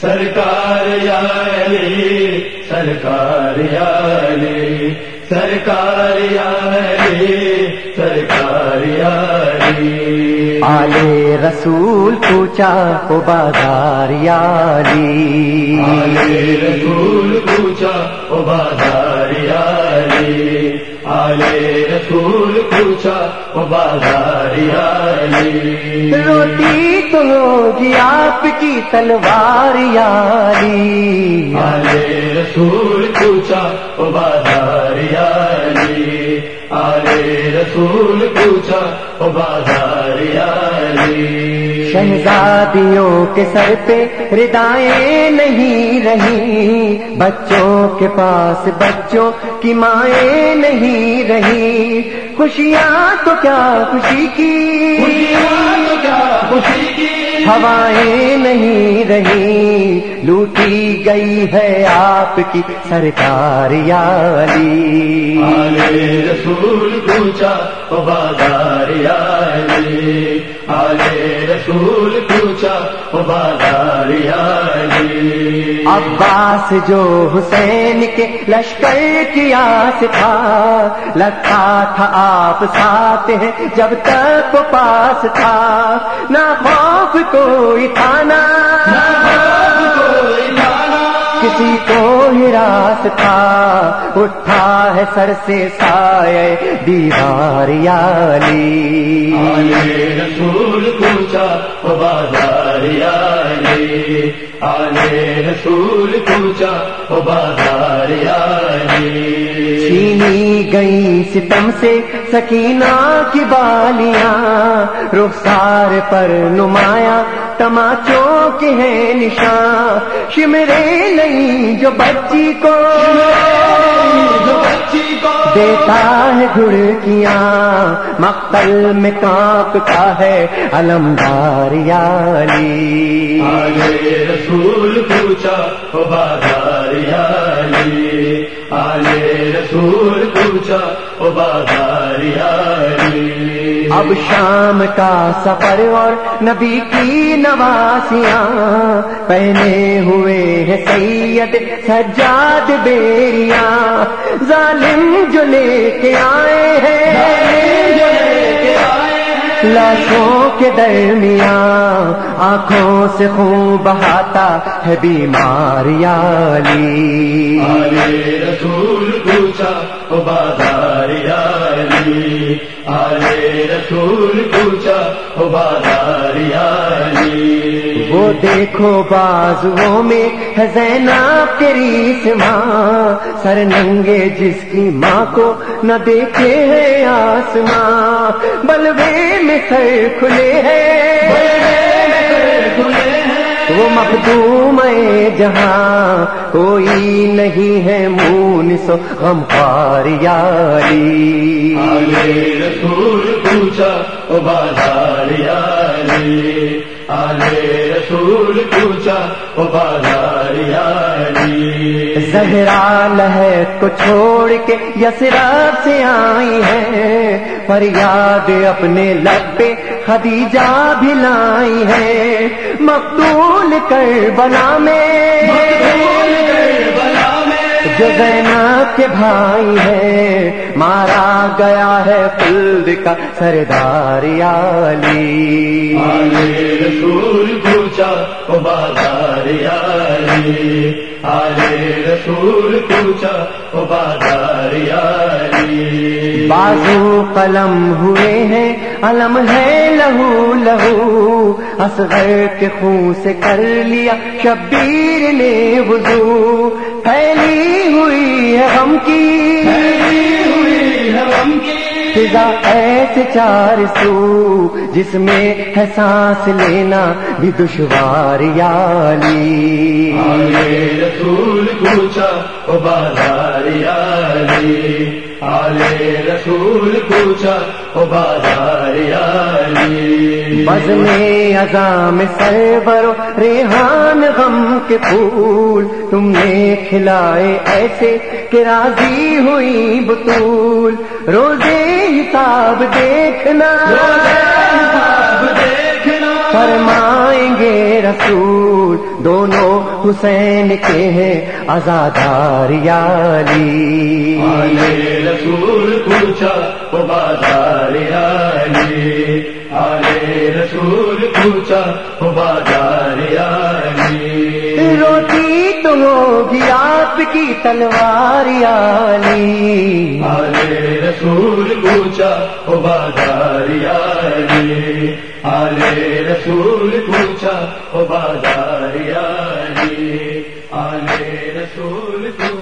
سرکار یا علی سرکار یا علی سرکار یا علی سرکار یا علی آلے رسول پوچھا کو بازار یا علی آلے رسول پوچھا او بازار یا علی آلے رسول پوچھا او بازار یا علی روٹی تو ہوگی آپ کی تلوار یا علی آلے رسول پوچھا او بازار یا علی آلے رسول پوچھا او بازار یا علی شہزادیوں کے سر پہ ردائیں نہیں رہی بچوں کے پاس بچوں کی مائیں نہیں رہی خوشیاں تو کیا خوشی کی خوشی کی ہوائیں نہیں رہی لوٹی گئی ہے آپ کی سرکار یا علی آلے رسول پوچھا او بازار یا علی آلے رسول پوچھا او بازار یا علی عباس جو حسین کے لشکر کی آس تھا لگتا تھا آپ ساتھ ہیں جب تک وہ پاس تھا نہ خوف کوئی تھا نہ کسی کو ہراس تھا اٹھا ہے سر سے سایہ دیوار یا علی آلے رسول پوچھا او بازار یا علی آلے رسول پوچھا او بازار یا علی چھینی گئی ستم سے سکینہ کی بالیاں رخسار پر نمایاں تماچوں کے ہیں نشان شمرے نہیں جو بچی کو دیتا ہے گھڑکیاں مقتل میں کانپتا ہے علمدار یا علی آلے رسول پوچھا او بازار یا علی آلے رسول پوچھا او بازار یا علی اب شام کا سفر اور نبی کی نواسیاں پہنے ہوئے ہیں سید سجاد بیریاں ظالم جو لے کے آئے ہیں لاشوں کے درمیان آنکھوں سے خون بہاتا ہے بیمار یا علی آلے رسول پوچھا او بازار یا علی آلے رسول پوچھا او بازار یا علی وہ دیکھو بازوؤں میں ہے زینب کے ریسماں سر ننگے جس کی ماں کو نہ دیکھے ہے آسماں بلوے میں سر کھلے ہیں وہ مخدوم جہاں کوئی نہیں ہے مونس و غمخوار یا علی آلے رسول پوچھا او بازار یا علی آلے رسول پوچھا او بازار یا علی زہرا لہب کو چھوڑ کے یثرب سے آئی ہے فریاد اپنے لب پہ خدیجہ بھی لائی ہے مقتول کربلا میں جو زینب کے بھائی ہے مارا گیا ہے خلد کا سردار یا علی آلے رسول پوچھا او بازار یا علی آلے رسول پوچھا او بازار یا علی بازو قلم ہوئے ہیں علم ہے لہو لہو اصغر کے خون سے کر لیا شبیر نے وضو پھیلی ہوئی ہے غم کی فضا ایسے چار سو جس میں ہے سانس لینا بھی دشوار یا علی آلے رسول پوچھا او بازار یا علی آلے رسول پوچھا او بازار یا علی بزم عظام سرور و ریحان غم کے پھول تم نے کھلائے ایسے کہ راضی ہوئی بطول روزے حساب دیکھنا فرمائیں گے رسول دونوں حسین کے ہیں عزادار یا علی. آلے رسول پوچھا وہ بازار علی، آلے رسول پوچھا وہ بازار علی. روتی تو ہوگی آپ کی تلوار یا علی. آلے رسول پوچھا وہ بازار علی، آلے رسول پوچھا وہ بازار علی، آلے رسول پوچھا